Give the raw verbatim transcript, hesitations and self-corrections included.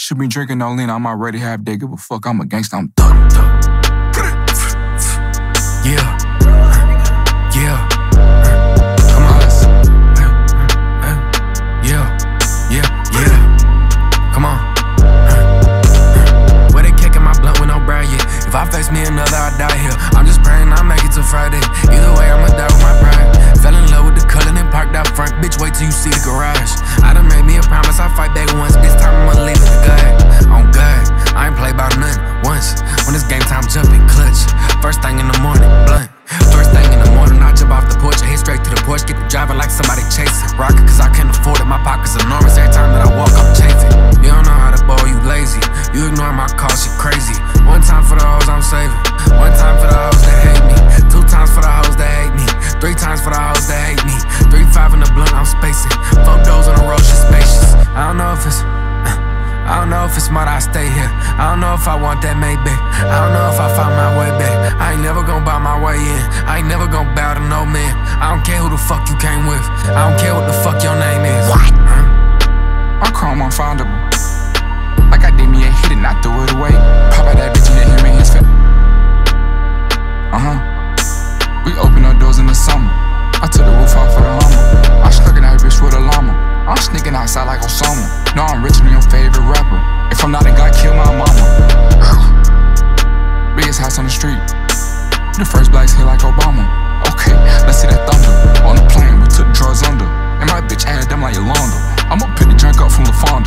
Should be drinking no lean, I'm already half dead, give a fuck, I'm a gangsta, I'm thug, thug. Yeah, yeah, come on, yeah, yeah, yeah, come on. Where they kicking my blunt with no bride yet? If I face me another, I die here. I'm just praying I make it till Friday. Either way, I'ma die with my pride. Fell in love with the color and parked out front. Bitch, wait till you see the garage. I done made me a promise, I fight back once. This time I'ma leave it to God. On God, I ain't play about nothing once. When it's game time, jumping clutch. First thing in the morning, blunt. First thing in the morning, I jump off the porch and hit straight to the porch. Get the driver like somebody chasing. Rocket, cause I can't afford it. My pocket's enormous. Every time that I walk, I'm chafing. You don't know how to ball, you lazy. You ignore my call, shit crazy. One time for the hoes I'm saving. One time for the hoes that hate me. Two times for the hoes that hate me. Three times for the hoes that hate me. Three, five in the blunt, I'm spacing. Four doors on the road, shit spacious. I don't know if it's I don't know if it's smart I stay here. I don't know if I want that Maybach. I don't know if I found my way back. I ain't never gon' bow my way in. I ain't never gon' bow to no man. I don't care who the fuck you came with. I don't care what the fuck your name is. What? Huh? I'm chrome unfindable. Like I did me and hit it, not threw it away. Pop out that bitch and let him in his face. Uh-huh. We opened our doors in the summer. I took the roof off for the llama. I stuck in that bitch with a llama. I'm sneaking outside like Osama. No, I'm richer than your favorite rapper. If I'm not a guy, kill my mama. Biggest house on the street. The first blacks hit like Obama. Okay, let's see that thunder. On the plane, we took drugs under. And my bitch added them like Yolanda. I'ma pick the drink up from LaFonda.